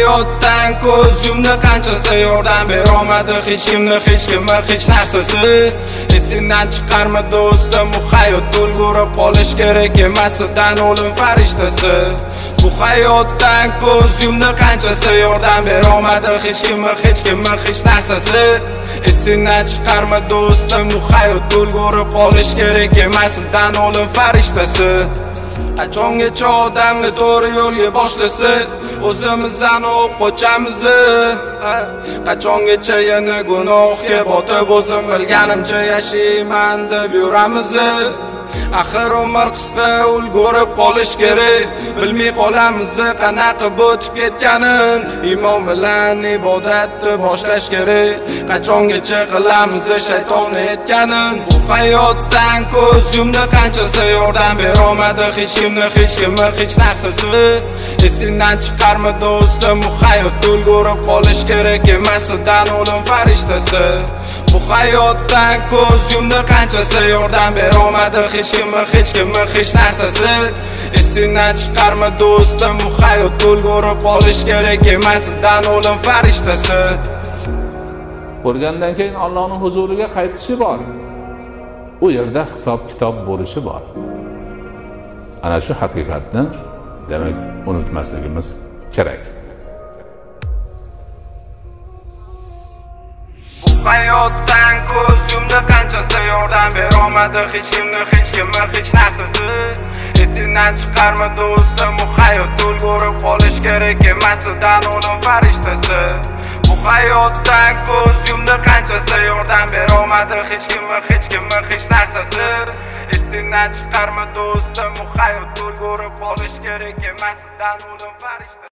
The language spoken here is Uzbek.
hayotdan ko'z yumdi qanchasi yordam berolmadi hech kimni hech narsasi esindan chiqarma do'stim bu hayot ulgurib qolish kerak emasidan o'lim farishtasi bu hayotdan ko'z yumdi qanchasi yordam berolmadi hech kimni hech narsasi esindan chiqarma do'stim bu hayot ulgurib qolish kerak emasidan o'lim farishtasi qachongacha odamga to'g'ri yo'lga boshlasa o'zimizdan qochamiz qachongacha yana gunohga botib o'zim bilganimcha yashayman deb yuramiz axir umr qisqa ulgurib qolish kerak bilmay qolamiz qanaqa o'tib ketganin iymon bilan ibodatni boshlash kerak qachongacha qilamiz shayton aytganin bu hayotdan ko'z yumdi qanchasi yordam berolmadi hech kimni hech narsasi esindan chiqarma do'stim bu hayot ulgurib qolish kerak emasidan o'lim farishtasi bu hayotdan ko'z yumdi qanchasi yordam berolmadi hech kimni hech narsasi esindan chiqarma do'stim bu hayot ulgurib qolish kerak emasidan o'lim farishtasi o'lgandan keyin Allohning huzuriga qaytishi bor. U yerda hisob kitob bo'lishi bor. Ana shu haqiqatni demak unutmasligimiz kerak. Bu hayotdan ko'z yumdi qanchasi yordam berolmadi hech kimni hech narsasi esindan chiqarma do'stim bu hayot ulgurib qolish kerak emasidan o'lim farishtasi bu hayotdan ko'z yumdi qanchasi yordam berolmadi hech kimni hech narsasi esindan chiqarma do'stim bu hayot ulgurib qolish kerak emasidan o'lim farishtasi